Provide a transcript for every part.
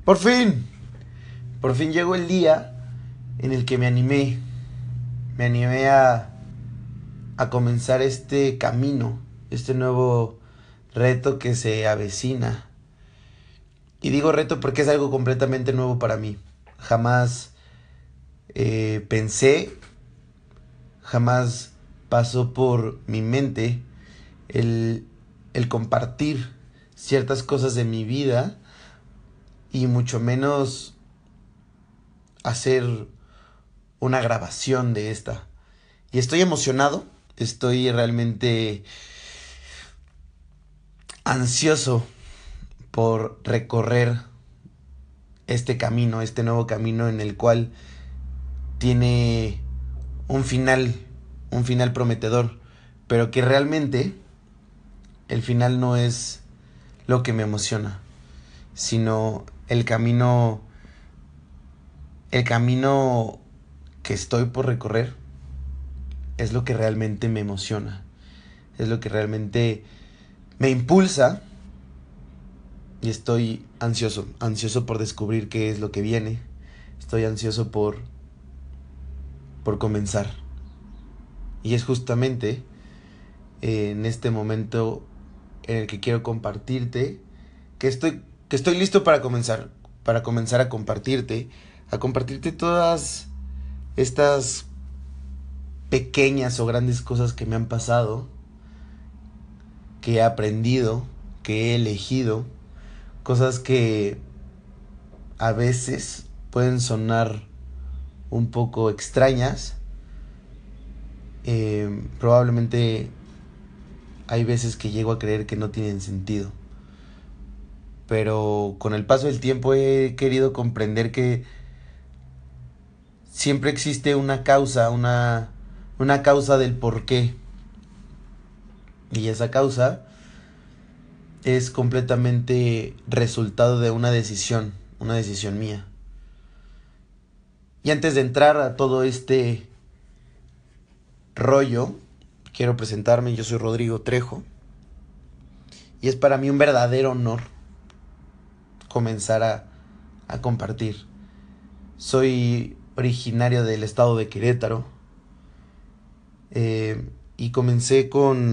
Por fin, por fin llegó el día en el que me animé a comenzar este camino, este nuevo reto que se avecina. Y digo reto porque es algo completamente nuevo para mí. Jamás pensé, jamás pasó por mi mente el, el compartir ciertas cosas de mi vida y mucho menos hacer una grabación de esta. Y estoy emocionado, estoy realmente ansioso por recorrer este camino, este nuevo camino en el cual tiene un final, un final prometedor, pero que realmente el final no es lo que me emociona, sino el camino que estoy por recorrer es lo que realmente me emociona, es lo que realmente me impulsa y estoy ansioso por descubrir qué es lo que viene, estoy ansioso por comenzar. Y es justamente en este momento en el que quiero compartirte que estoy listo para comenzar a compartirte todas estas pequeñas o grandes cosas que me han pasado, que he aprendido, que he elegido, cosas que a veces pueden sonar un poco extrañas. Probablemente hay veces que llego a creer que no tienen sentido. Pero con el paso del tiempo he querido comprender que siempre existe una causa del por qué. Y esa causa es completamente resultado de una decisión mía. Y antes de entrar a todo este rollo, quiero presentarme. Yo soy Rodrigo Trejo. Y es para mí un verdadero honor comenzar a compartir. Soy originario del estado de Querétaro. Y comencé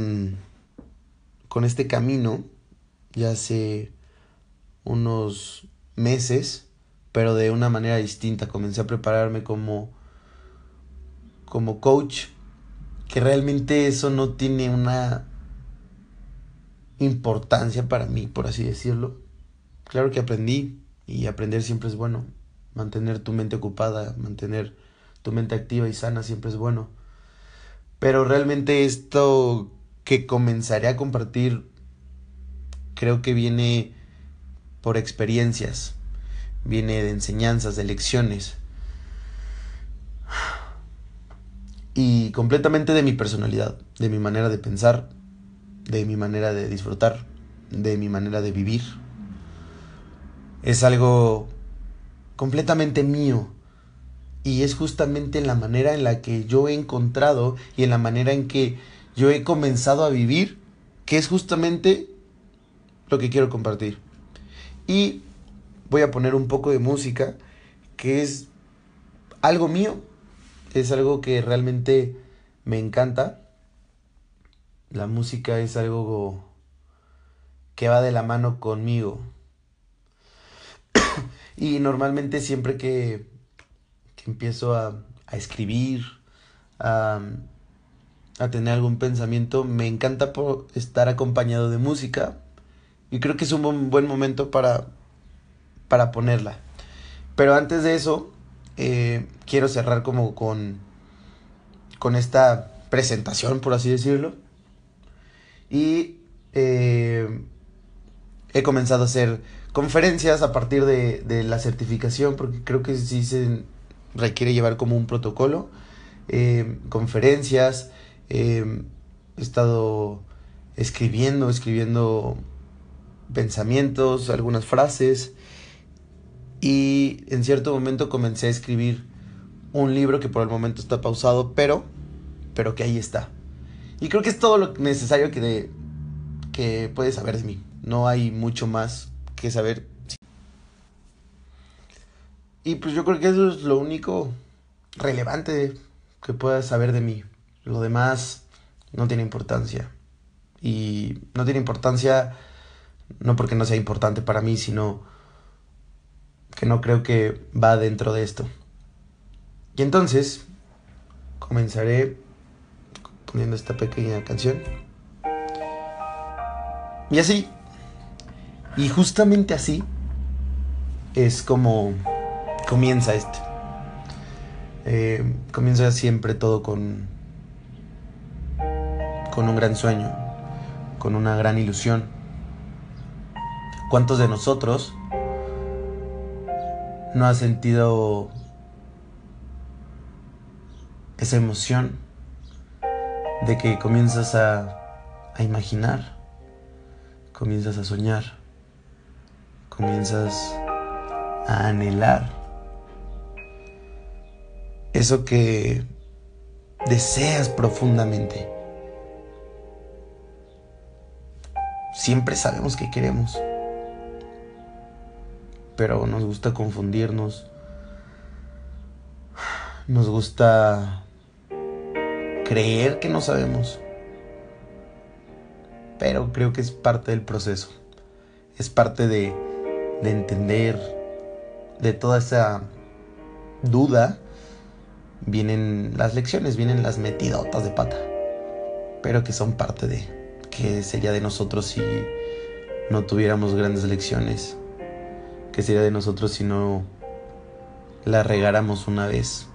con este camino ya hace unos meses, pero de una manera distinta. Comencé a prepararme como coach, que realmente eso no tiene una importancia para mí, por así decirlo. Claro que aprendí y aprender siempre es bueno. Mantener tu mente ocupada, mantener tu mente activa y sana siempre es bueno. Pero realmente esto que comenzaré a compartir creo que viene por experiencias, viene de enseñanzas, de lecciones y completamente de mi personalidad, de mi manera de pensar, de mi manera de disfrutar, de mi manera de vivir. Es algo completamente mío y es justamente la manera en la que yo he encontrado y en la manera en que yo he comenzado a vivir, que es justamente lo que quiero compartir. Y voy a poner un poco de música, que es algo mío, es algo que realmente me encanta. La música es algo que va de la mano conmigo. Y normalmente siempre que empiezo a escribir, a, a tener algún pensamiento, me encanta estar acompañado de música. Y creo que es un buen momento para ponerla. Pero antes de eso, quiero cerrar como con esta presentación, por así decirlo. Y he comenzado a hacer conferencias a partir de la certificación, porque creo que sí se requiere llevar como un protocolo. Conferencias, he estado escribiendo pensamientos, algunas frases. Y en cierto momento comencé a escribir un libro que por el momento está pausado, pero que ahí está. Y creo que es todo lo necesario que puedes saber de mí. No hay mucho más que saber. Y pues yo creo que eso es lo único relevante que puedas saber de mí. Lo demás no tiene importancia. Y no tiene importancia no porque no sea importante para mí, sino que no creo que va dentro de esto. Y entonces comenzaré poniendo esta pequeña canción. Y así, y justamente así, es como comienza esto. Comienza siempre todo con un gran sueño, con una gran ilusión. ¿Cuántos de nosotros no ha sentido esa emoción de que comienzas a imaginar, comienzas a soñar, comienzas a anhelar eso que deseas profundamente? Siempre sabemos que queremos, pero nos gusta confundirnos, nos gusta creer que no sabemos, pero creo que es parte del proceso, es parte de entender. De toda esa duda vienen las lecciones, vienen las metidotas de pata, pero que son parte de qué sería de nosotros si no tuviéramos grandes lecciones, qué sería de nosotros si no la regáramos una vez.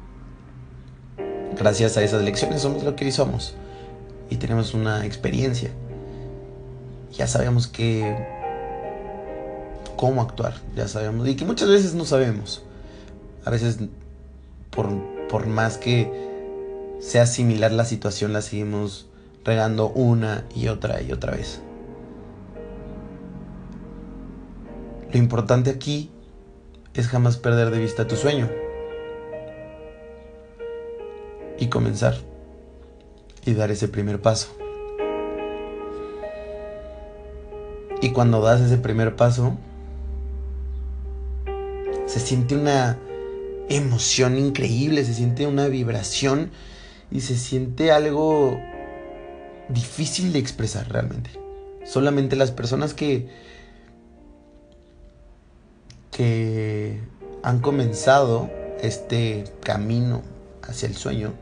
Gracias a esas lecciones somos lo que hoy somos y tenemos una experiencia. Ya sabemos cómo actuar, ya sabemos, y que muchas veces no sabemos. A veces por, por más que sea similar la situación, la seguimos regando una y otra vez. Lo importante aquí es jamás perder de vista tu sueño y comenzar y dar ese primer paso. Y cuando das ese primer paso, se siente una emoción increíble, se siente una vibración y se siente algo difícil de expresar realmente. Solamente las personas que han comenzado este camino hacia el sueño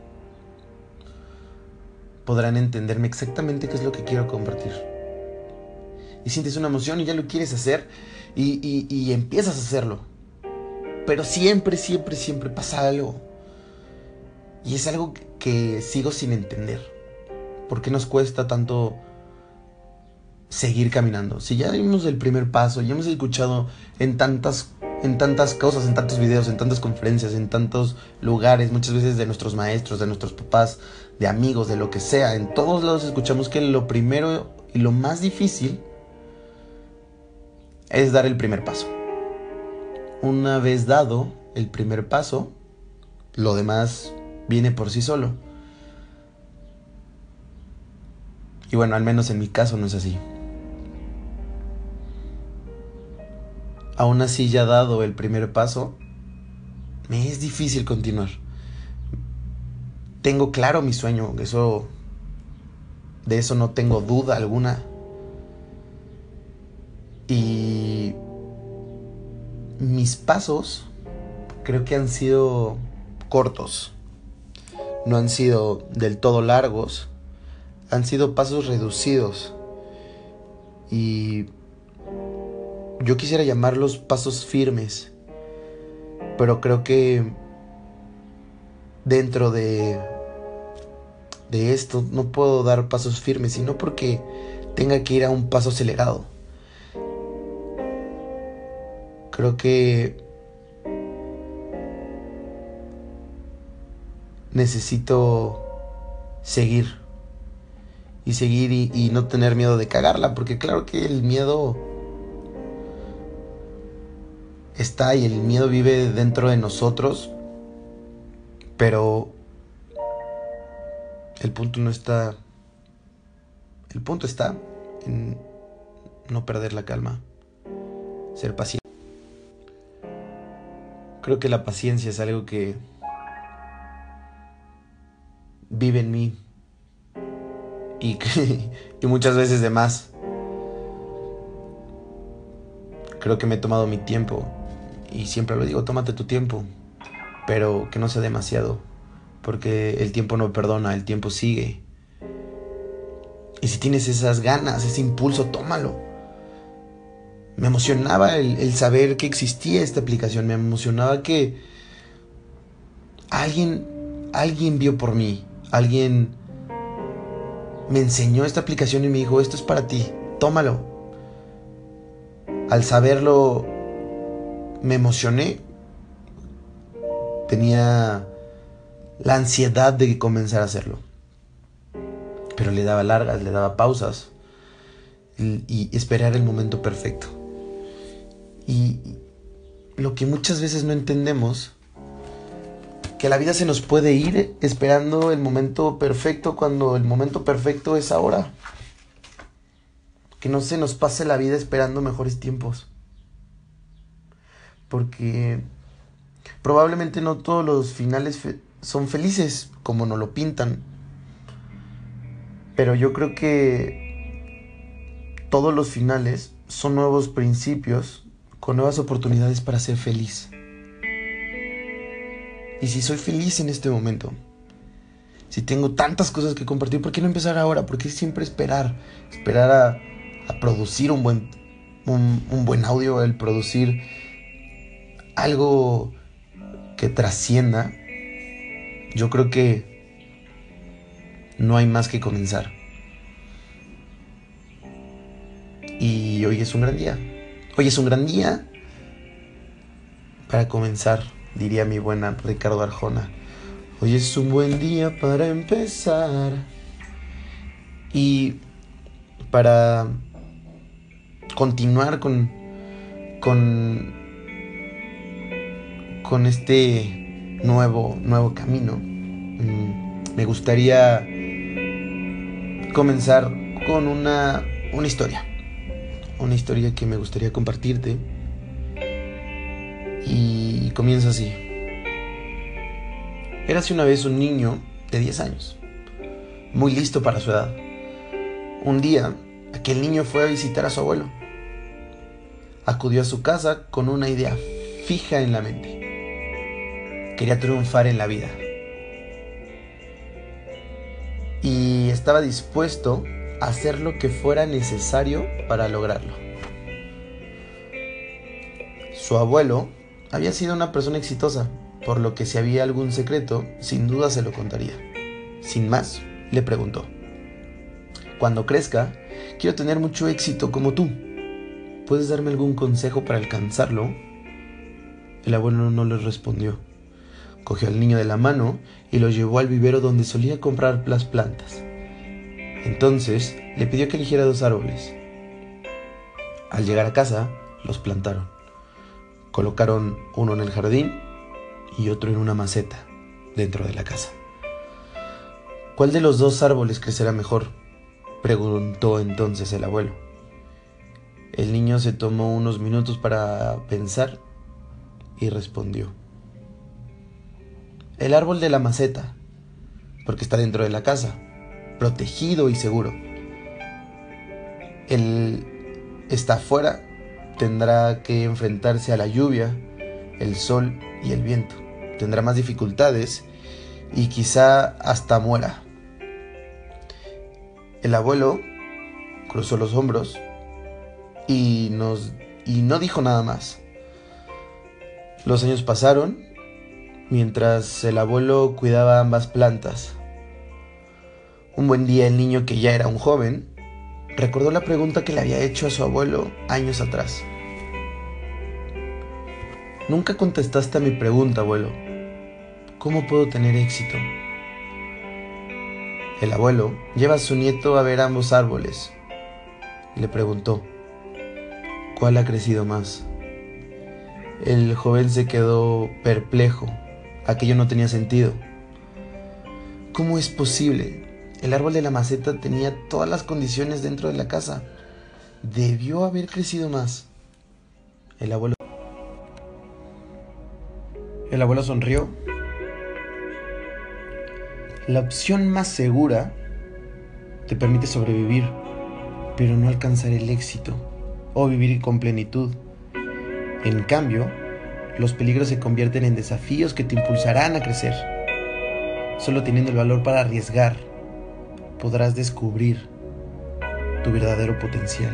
podrán entenderme exactamente qué es lo que quiero compartir. Y sientes una emoción y ya lo quieres hacer y empiezas a hacerlo. Pero siempre pasa algo. Y es algo que sigo sin entender. ¿Por qué nos cuesta tanto seguir caminando? Si ya dimos el primer paso, ya hemos escuchado en tantas cosas, en tantos videos, en tantas conferencias, en tantos lugares, muchas veces de nuestros maestros, de nuestros papás, de amigos, de lo que sea. En todos lados escuchamos que lo primero y lo más difícil es dar el primer paso. Una vez dado el primer paso, lo demás viene por sí solo. Y bueno, al menos en mi caso no es así. Aún así, ya dado el primer paso, me es difícil continuar. Tengo claro mi sueño, de eso no tengo duda alguna. Y mis pasos creo que han sido cortos. No han sido del todo largos. Han sido pasos reducidos. Y yo quisiera llamarlos pasos firmes. Pero creo que dentro de esto no puedo dar pasos firmes, sino porque tenga que ir a un paso acelerado. Creo que necesito seguir y no tener miedo de cagarla, porque claro que el miedo está y el miedo vive dentro de nosotros, pero el punto está en no perder la calma, ser paciente. Creo que la paciencia es algo que vive en mí y, y muchas veces de más. Creo que me he tomado mi tiempo y siempre lo digo, tómate tu tiempo, pero que no sea demasiado, porque el tiempo no perdona, el tiempo sigue. Y si tienes esas ganas, ese impulso, tómalo. Me emocionaba el saber que existía esta aplicación, me emocionaba que alguien vio por mí, alguien me enseñó esta aplicación y me dijo, esto es para ti, tómalo. Al saberlo, me emocioné. Tenía la ansiedad de comenzar a hacerlo. Pero le daba largas, le daba pausas. Y esperar el momento perfecto. Y lo que muchas veces no entendemos, que la vida se nos puede ir esperando el momento perfecto cuando el momento perfecto es ahora. Que no se nos pase la vida esperando mejores tiempos. Porque probablemente no todos los finales son felices como nos lo pintan. Pero yo creo que todos los finales son nuevos principios con nuevas oportunidades para ser feliz. Y si soy feliz en este momento, si tengo tantas cosas que compartir, ¿por qué no empezar ahora? ¿Por qué siempre esperar? Esperar a producir un buen audio, el producir algo que trascienda. Yo creo que no hay más que comenzar. Y hoy es un gran día. Hoy es un gran día para comenzar, diría mi buena Ricardo Arjona. Hoy es un buen día para empezar. Y para continuar con este nuevo camino, me gustaría comenzar con una historia. Una historia que me gustaría compartirte. Y comienza así. Érase una vez un niño de 10 años, muy listo para su edad. Un día, aquel niño fue a visitar a su abuelo. Acudió a su casa con una idea fija en la mente. Quería triunfar en la vida. Y estaba dispuesto a hacer lo que fuera necesario para lograrlo. Su abuelo había sido una persona exitosa, por lo que si había algún secreto, sin duda se lo contaría. Sin más, le preguntó: cuando crezca, quiero tener mucho éxito como tú. ¿Puedes darme algún consejo para alcanzarlo? El abuelo no le respondió. Cogió al niño de la mano y lo llevó al vivero donde solía comprar las plantas. Entonces le pidió que eligiera 2 árboles. Al llegar a casa, los plantaron. Colocaron uno en el jardín y otro en una maceta dentro de la casa. ¿Cuál de los 2 árboles crecerá mejor?, preguntó entonces el abuelo. El niño se tomó unos minutos para pensar y respondió: el árbol de la maceta, porque está dentro de la casa, protegido y seguro. Él está afuera, tendrá que enfrentarse a la lluvia, el sol y el viento. Tendrá más dificultades y quizá hasta muera. El abuelo cruzó los hombros y no dijo nada más. Los años pasaron mientras el abuelo cuidaba ambas plantas. Un buen día el niño, que ya era un joven, recordó la pregunta que le había hecho a su abuelo años atrás. Nunca contestaste a mi pregunta, abuelo. ¿Cómo puedo tener éxito? El abuelo lleva a su nieto a ver ambos árboles. Le preguntó: ¿cuál ha crecido más? El joven se quedó perplejo. Aquello no tenía sentido. ¿Cómo es posible? El árbol de la maceta tenía todas las condiciones dentro de la casa. Debió haber crecido más. El abuelo El abuelo sonrió. La opción más segura te permite sobrevivir, pero no alcanzar el éxito o vivir con plenitud. En cambio, los peligros se convierten en desafíos que te impulsarán a crecer. Solo teniendo el valor para arriesgar, podrás descubrir tu verdadero potencial.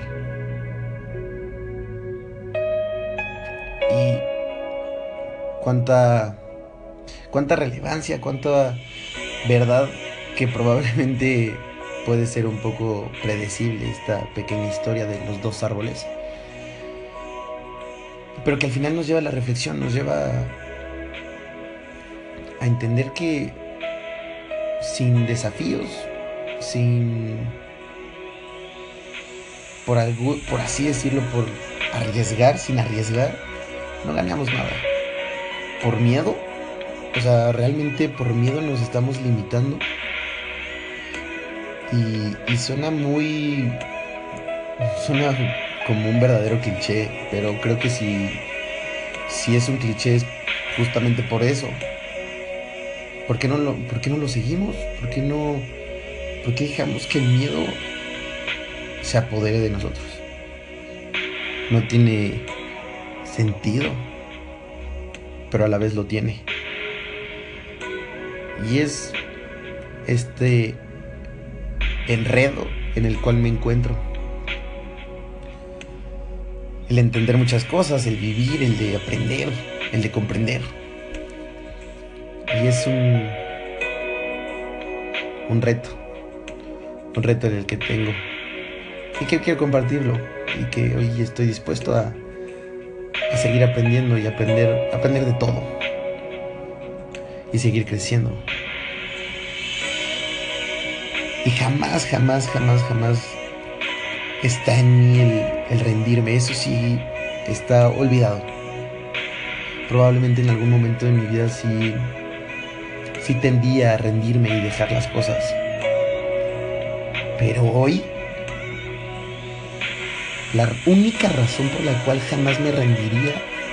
Y cuánta relevancia, cuánta verdad, que probablemente puede ser un poco predecible esta pequeña historia de los dos árboles, pero que al final nos lleva a la reflexión, nos lleva a entender que sin desafíos, por así decirlo, por arriesgar, sin arriesgar, no ganamos nada. Por miedo, o sea, realmente por miedo nos estamos limitando. Y suena como un verdadero cliché, pero creo que si es un cliché es justamente por eso. ¿Por qué no lo seguimos? ¿Por qué dejamos que el miedo se apodere de nosotros? No tiene sentido, pero a la vez lo tiene. Y es este enredo en el cual me encuentro. El entender muchas cosas, el vivir, el de aprender, el de comprender. Y es un reto en el que tengo y que quiero compartirlo, y que hoy estoy dispuesto a seguir aprendiendo y aprender de todo y seguir creciendo. Y jamás está en mí el rendirme. Eso sí está olvidado. Probablemente en algún momento de mi vida sí tendía a rendirme y dejar las cosas. Pero hoy, la única razón por la cual jamás me rendiría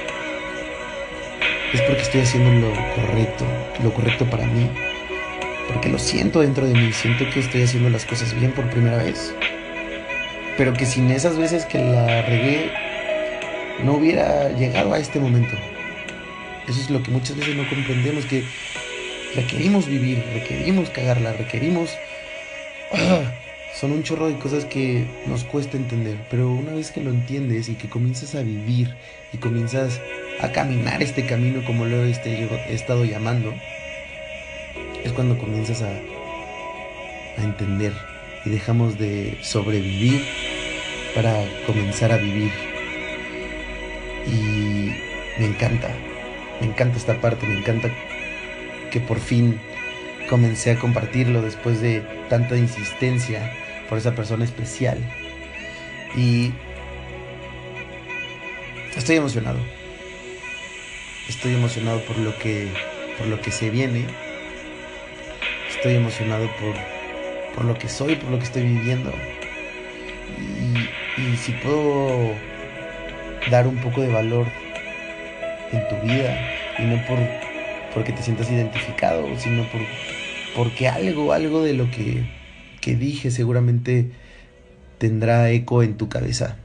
es porque estoy haciendo lo correcto para mí. Porque lo siento dentro de mí, siento que estoy haciendo las cosas bien por primera vez. Pero que sin esas veces que la regué, no hubiera llegado a este momento. Eso es lo que muchas veces no comprendemos, que requerimos vivir, requerimos cagarla, requerimos... Son un chorro de cosas que nos cuesta entender, pero una vez que lo entiendes y que comienzas a vivir y comienzas a caminar este camino, como lo he estado llamando, es cuando comienzas a entender y dejamos de sobrevivir para comenzar a vivir. Y me encanta esta parte, me encanta que por fin comencé a compartirlo después de tanta insistencia por esa persona especial. Y estoy emocionado por lo que se viene. Estoy emocionado por lo que soy, por lo que estoy viviendo. Y si puedo dar un poco de valor en tu vida, y no porque te sientas identificado, sino porque algo de lo que dije seguramente tendrá eco en tu cabeza.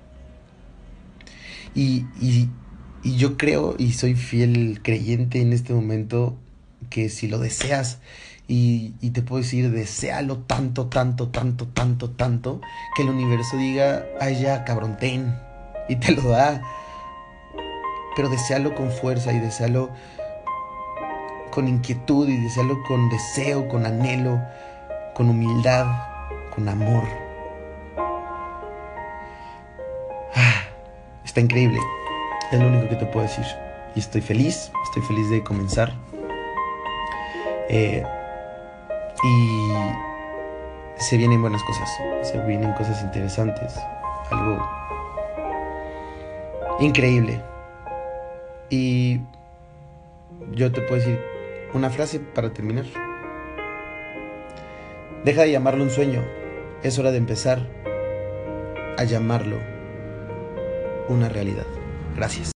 Y yo creo y soy fiel creyente en este momento que si lo deseas, y te puedo decir, deséalo tanto, que el universo diga, ay ya, cabrón, ten, y te lo da. Pero deséalo con fuerza, y deséalo con inquietud, y deséalo con deseo, con anhelo, con humildad, con amor. Está increíble, es lo único que te puedo decir. Y estoy feliz de comenzar. Y se vienen buenas cosas, se vienen cosas interesantes, algo increíble. Y yo te puedo decir una frase para terminar: deja de llamarlo un sueño, es hora de empezar a llamarlo una realidad. Gracias.